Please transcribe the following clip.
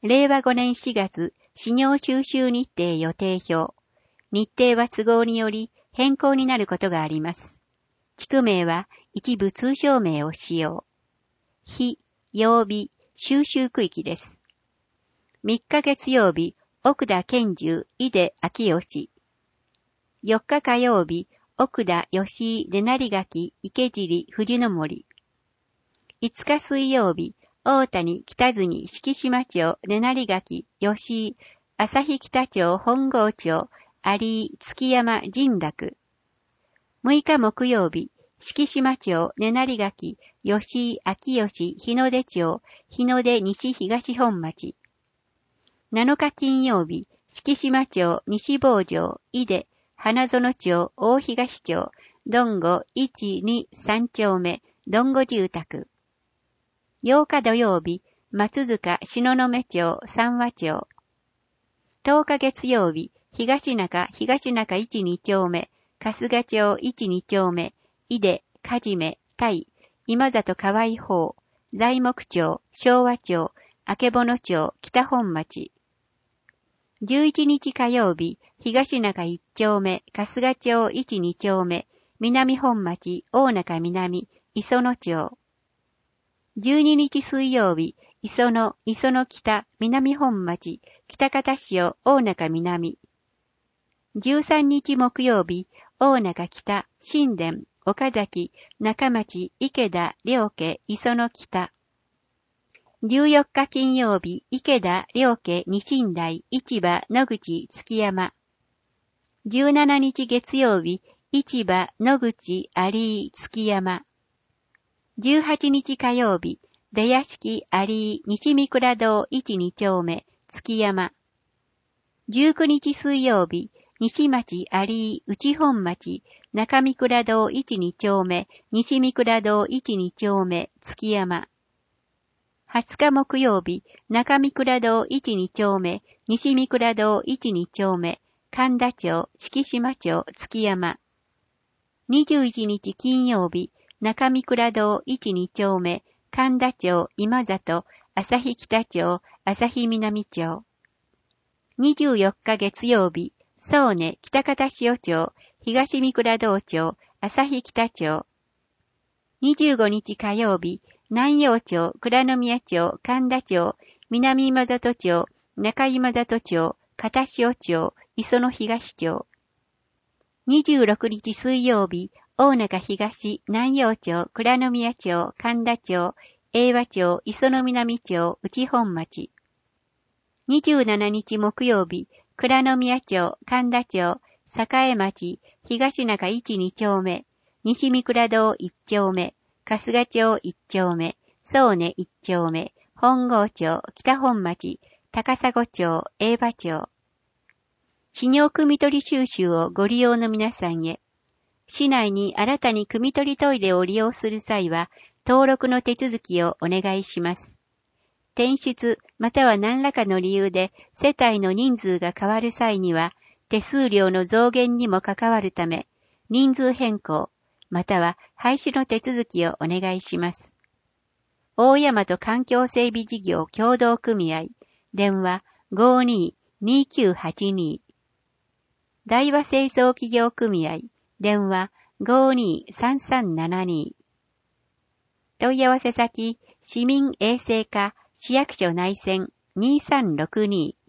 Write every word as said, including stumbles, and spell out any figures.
れいわごねんしがつ、始業収集日程予定表。日程は都合により変更になることがあります。地区名は一部通称名を使用。日、曜日、収集区域です。みっか月曜日、奥田健十、井出明義。よっか火曜日、奥田義井、出成垣、池尻、藤の森。いつか水曜日、大谷、北住、敷島町、出成垣、吉井、旭北町、本郷町、有井、月山、神楽。むいか木曜日、敷島町、出成垣、吉井、秋吉、日の出町、日の出西東本町。なのか金曜日、敷島町、西坊城、井出、花園町、大東町、どんごいちにさん丁目、どんご住宅。ようか土曜日、松塚、東雲町、三和町。とおか月曜日、東中、東中いちに丁目、春日町いちに丁目、井出、かじめ、鯛、今里河合坊、材木町、昭和町、曙町、北本町。じゅういちにち火曜日、東中いち丁目、春日町いちに丁目、南本町、大中南、磯野町。じゅうににち水曜日、磯野、磯野北、南本町、北方潮、大中南。じゅうさんにち木曜日、大中北、新田、岡崎、中町、池田、両家、磯野北。じゅうよっか金曜日、池田、両家、西新台、市場、野口、月山。じゅうしちにち月曜日、市場、野口、有井、月山。じゅうはちにち火曜日、出屋敷、有井、西三倉堂いちに丁目、月山。じゅうくにち水曜日、西町、有井、内本町、中三倉堂いちに丁目、西三倉堂いちに丁目、月山。はつか木曜日、中三倉堂いちに丁目、西三倉堂いちに丁目、神田町、敷島町、月山。にじゅういちにち金曜日、中三倉堂いちに丁目、神田町、今里、旭北町、旭南町。にじゅうよっか月曜日、総根、北方潮町、東三倉堂町、旭北町。にじゅうごにち火曜日、南陽町、倉宮町、神田町、南今里町、中今里町、片潮町、磯野東町。にじゅうろくにち水曜日、大中東、南陽町、倉宮町、神田町、永和町、磯野南町、内本町。にじゅうしちにち木曜日、倉宮町、神田町、栄町、東中いちに丁目、西三倉堂いち丁目、春日町いち丁目、総根いち丁目、本郷町、北本町、高砂町、永和町。始業汲み取り収集をご利用の皆さんへ。市内に新たに汲み取りトイレを利用する際は、登録の手続きをお願いします。転出または何らかの理由で世帯の人数が変わる際には、手数料の増減にも関わるため、人数変更、または廃止の手続きをお願いします。大大和環境整備事業協同組合、電話 ごーにーにーきゅうはちにー。大和清掃企業組合、電話 ごーにーさんさんななにー。問い合わせ先、市民衛生課市役所内線にーさんろくにー。